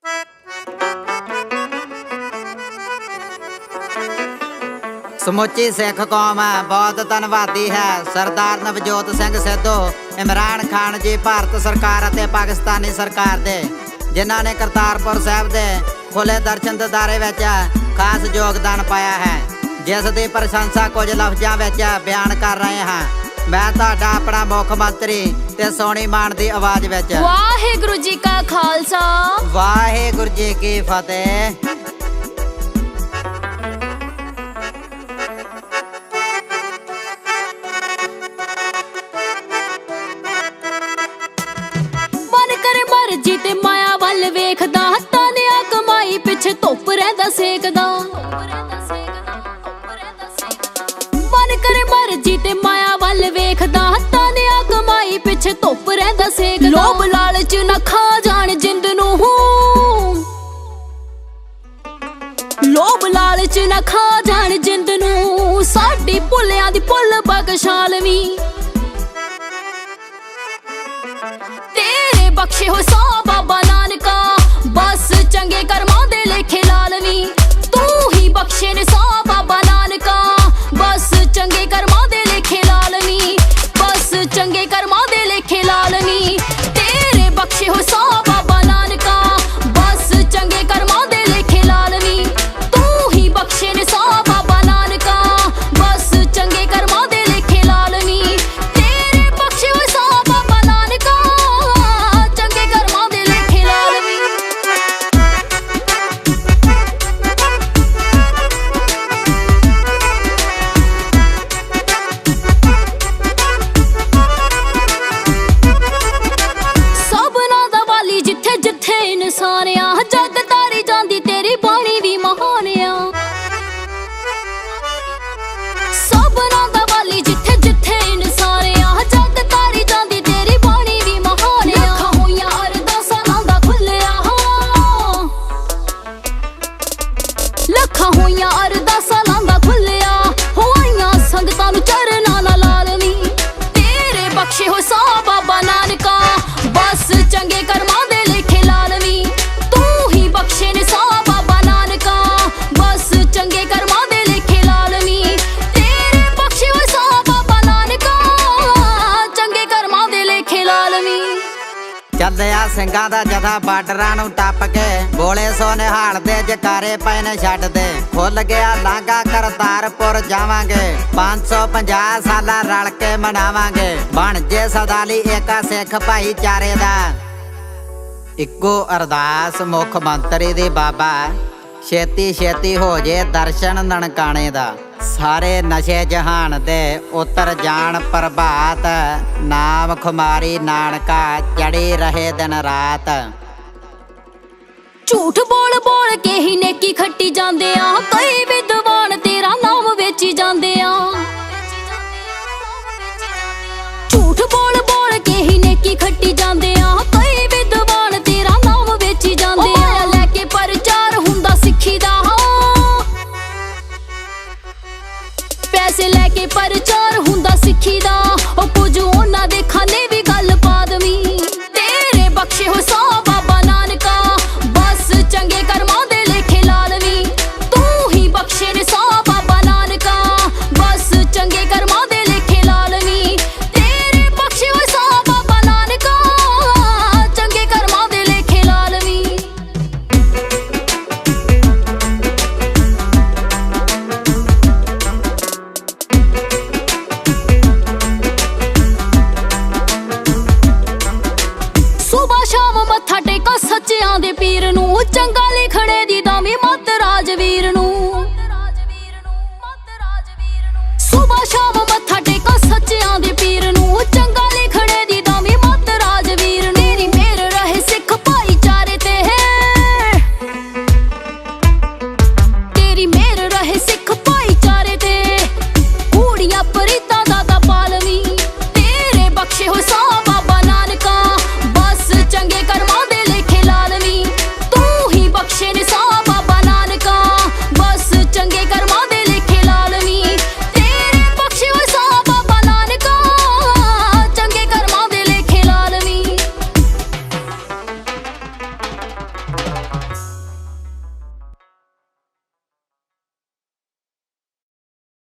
ਸਮੁੱਚੀ ਸਿੱਖ ਕੌਮ ਬਹੁਤ ਧੰਨਵਾਦੀ ਹੈ। ਸਰਦਾਰ ਨਵਜੋਤ ਸਿੰਘ ਸਿੱਧੂ, ਇਮਰਾਨ ਖਾਨ ਜੀ, ਭਾਰਤ ਸਰਕਾਰ ਅਤੇ ਪਾਕਿਸਤਾਨੀ ਸਰਕਾਰ ਦੇ, ਜਿਨ੍ਹਾਂ ਨੇ ਕਰਤਾਰਪੁਰ ਸਾਹਿਬ ਦੇ ਖੁੱਲ੍ਹੇ ਦਰਸ਼ਨ ਦਿਦਾਰੇ ਵਿੱਚ ਖਾਸ ਯੋਗਦਾਨ ਪਾਇਆ ਹੈ, ਜਿਸ ਦੀ ਪ੍ਰਸ਼ੰਸਾ ਕੁਝ ਲਫ਼ਜ਼ਾਂ ਵਿੱਚ ਬਿਆਨ ਕਰ ਰਹੇ ਹਾਂ। ਮੈਂ ਤੁਹਾਡਾ ਆਪਣਾ ਮੁੱਖ ਮੰਤਰੀ ਤੇ ਸੋਹਣੀ ਮਾਨ ਦੀ ਆਵਾਜ਼ ਵਿੱਚ। ਵਾਹਿਗੁਰੂ ਜੀ ਕਾ ਖਾਲਸਾ, ਵਾਹਿਗੁਰੂ ਜੀ ਕੀ ਫਤਿਹ। ਮਰਜੀ ਤੇ ਮਾਇਆ ਵੱਲ ਵੇਖਦਾ, ਹੱਥਾਂ ਨੇ ਆ ਕਮਾਈ ਪਿੱਛੇ ਧੁੱਪ ਰਹਿੰਦਾ ਸੇਕਦਾ। ਮਨ ਕਰੇ ਮਰਜੀ ਤੇ ਮਾਇਆ ਵੱਲ ਵੇਖਦਾ, ਹੱਥਾਂ ਨੇ ਆ ਕਮਾਈ ਪਿੱਛੇ ਧੁੱਪ ਰਹਿੰਦਾ ਸੇਕਦਾ। ਲੋਭ ਲਾਲਚ ਨਾ ਖਾ ਜਾਣ ਜਿੰਦ ਨੂੰ, ਲੋਭ ਲਾਲਚ ਨਾ ਖਾ ਜਾਣ ਜਿੰਦ ਨੂੰ, ਸਾਡੀ ਭੁੱਲਿਆਂ ਦੀ ਭੁੱਲ ਬਖਸ਼ਾਲਵੀਂ। ਤੇਰੇ ਬਖਸ਼ੇ ਹੋ ਸਾ ਬਾਬਾ ਨਾਨਕਾ, ਬਸ ਚੰਗੇ ਕਰਮਾਂ ਦੇ ਲੇਖੇ ਲਾਲਵੀਂ। ਤੂੰ ਹੀ ਬਖਸ਼ੇ ਨੇ ਸਾ ਬਾਬਾ ਨਾਨਕਾ, ਬਸ ਚੰਗੇ ਕਰਮਾਂ ਦੇ ਲੇਖੇ ਲਾਲਵੀਂ, ਬਸ ਚੰਗੇ ਕਰਮਾਂ ਦੇ ਲੇਖੇ ਲਾਲਵੀਂ। ਤੇਰੇ ਬਖਸ਼ੇ ਹੋ ਸਾ ਬਾਬਾ ਨਾਨਕਾ, ਬਸ ਚੰਗੇ ਕਰਮਾਂ ਦੇ ਲੇਖੇ ਲਾਲਵੀਂ। ਤੂੰ ਹੀ ਬਖਸ਼ੇ ਨੇ ਸਾ ਬਾਬਾ ਨਾਨਕਾ, ਬਸ ਚੰਗੇ ਕਰਮਾਂ ਦੇ ਲੇਖੇ ਲਾਲਵੀਂ। ਤੇਰੇ ਬਖਸ਼ੇ ਹੋ ਸਾ ਬਾਬਾ ਨਾਨਕਾ, ਚੰਗੇ ਕਰਮਾਂ ਦੇ ਲੇਖੇ ਲਾਲਵੀਂ। ਸਭਨਾਂ ਦਾ ਵਾਲੀ ਜਿੱਥੇ ਜਿੱਥੇ ਇਨਸਾਨ ਆ, ਜੱਗ ਤਾਰੀ ਜਾਂਦੀ ਤੇਰੀ ਬਾਣੀ ਵੀ ਮਹਾਨ ਆ। ਸਭਨਾਂ ਦਾ ਵਾਲੀ ਜਿੱਥੇ ਜਿੱਥੇ ਇਨਸਾਨ ਆ, ਜੱਗ ਤਾਰੀ ਜਾਂਦੀ ਤੇਰੀ ਬਾਣੀ ਵੀ ਮਹਾਨ ਆ। ਲੱਖਾਂ ਹੋਈਆਂ ਅਰਦਾਸਾਂ ਲਾਉਂਦਾ ਖੁੱਲਿਆ, ਲੱਖਾਂ ਹੋਈਆਂ ਅਰਦਾਸਾਂ ਲਾਉਂਦਾ ਖੁੱਲਿਆ, ਹੋਈਆਂ ਸੰਗਤਾਂ ਨੂੰ ਚਰਨਾਂ ਨਾਲ ਲਾਲਵੀਂ। ਤੇਰੇ ਬਖਸ਼ੇ ਹੋ ਸਾ ਬਾਬਾ ਨਾਨਕਾ, ਬਸ ਚੰਗੇ ਕਰਮਾਂ ਦੇ ਲੇਖੇ ਲਾਲਵੀਂ। ਤੂੰ ਹੀ ਬਖਸ਼ੇ ਨੇ ਸਾ ਬਾਬਾ ਨਾਨਕਾ, ਬਸ ਚੰਗੇ ਕਰਮਾਂ ਦੇ ਲੇਖੇ ਲਾਲਵੀਂ। ਤੇਰੇ ਬਖਸ਼ੇ ਹੋਏ ਸਾ ਬਾਬਾ ਨਾਨਕਾ, ਚੰਗੇ ਕਰਮਾਂ ਦੇ ਲੇਖੇ ਲਾਲਵੀਂ। ਚੱਲਿਆ ਸਿੰਘਾਂ ਦਾ ਜਥਾ ਬਾਰਡਰਾਂ ਨੂੰ ਟੱਪ ਕੇ, ਬੋਲੇ ਸੋ ਨਿਹਾਲ ਦੇ ਜਕਾਰੇ ਪਏ ਨੇ ਛੱਡ ਦੇ। ਖੁੱਲ ਗਿਆ ਲਾਂਘਾ ਕਰਤਾਰਪੁਰ ਜਾਵਾਂਗੇ, 550 ਸਾਲਾਂ ਰਲ ਕੇ ਮਨਾਵਾਂਗੇ। ਬਣ ਜੇ ਸਦਾਲੀ ਏਕਾ ਸਿੱਖ ਭਾਈਚਾਰੇ ਦਾ। ਇੱਕੋ ਅਰਦਾਸ ਮੁੱਖ ਮੰਤਰੀ ਦੀ ਬਾਬਾ, ਛੇਤੀ ਛੇਤੀ ਹੋ ਜੇ ਦਰਸ਼ਨ ਨਨਕਾਣੇ ਦਾ। ਸਾਰੇ ਨਸ਼ੇ ਜਹਾਨ ਦੇ ਉਤਰ ਜਾਣ ਪ੍ਰਭਾਤ, ਨਾਮ ਖੁਮਾਰੀ ਨਾਨਕਾ ਚੜੀ ਰਹੇ ਦਿਨ ਰਾਤ। ਝੂਠ ਬੋਲ ਬੋਲ ਕੇ ਹੀ ਨੇਕੀ ਖੱਟੀ ਜਾਂਦੇ ਆ, ਕਈ ਵਿਦਵਾਨ ਤੇਰਾ ਨਾਮ ਵੇਚੀ ਜਾਂਦੇ ਆ। ਝੂਠ ਬੋਲ ਬੋਲ ਕੇ ਹੀ ਨੇਕੀ ਖੱਟੀ ਜਾਂਦੇ ਆ, ਕਈ ਵਿਦਵਾਨ ਤੇਰਾ ਨਾਮ ਵੇਚੀ ਜਾਂਦੇ ਆ। ਲੈ ਕੇ ਪ੍ਰਚਾਰ ਹੁੰਦਾ ਸਿੱਖੀ ਦਾ, ਪੈਸੇ ਲੈ ਕੇ ਪ੍ਰਚਾਰ ਹੁੰਦਾ ਸਿੱਖੀ ਦਾ। ਉਹ ਕੁਝ ਉਹਨਾਂ ਦੇ ਖਾਨੇ ਵੀ ਗੱਲ ਪਾ ਦਵੀਂ। ਤੇਰੇ ਬਖਸ਼ੇ ਹੋ ਸਾ ਬਾਬਾ ਨਾਨਕਾ, ਬਸ ਚੰਗੇ ਕਰਮਾਂ ਦੇ ਲੇਖੇ ਲਾਲਵੀਂ। ਤੂੰ ਹੀ ਬਖਸ਼ੇ ਨੇ ਸਾ ਬਾਬਾ ਨਾਨਕਾ, ਬਸ ਚੰਗੇ ਕਰਮਾਂ ਦੇ ਲੇਖੇ ਲਾਲਵੀਂ। ਤੇਰੇ ਬਖਸ਼ੇ ਹੋਏ ਸਾ ਬਾਬਾ ਨਾਨਕਾ, ਚੰਗੇ ਕਰਮਾਂ ਦੇ ਲੇਖੇ ਲਾਲਵੀਂ। ਸੁਬਾ ਸ਼ਾਮ ਮੱਥਾ ਟੇਕਾ ਸੱਚਿਆਂ ਦੇ ਪੀਰ ਨੂੰ, ਚੰਗਾ ਲਿਖਣੇ ਦੀ ਦਾਮੀ ਮੱਤ ਰਾਜਵੀਰ ਨੂੰ। ਸੁਬਾ ਸ਼ਾਮ ਮੱਥਾ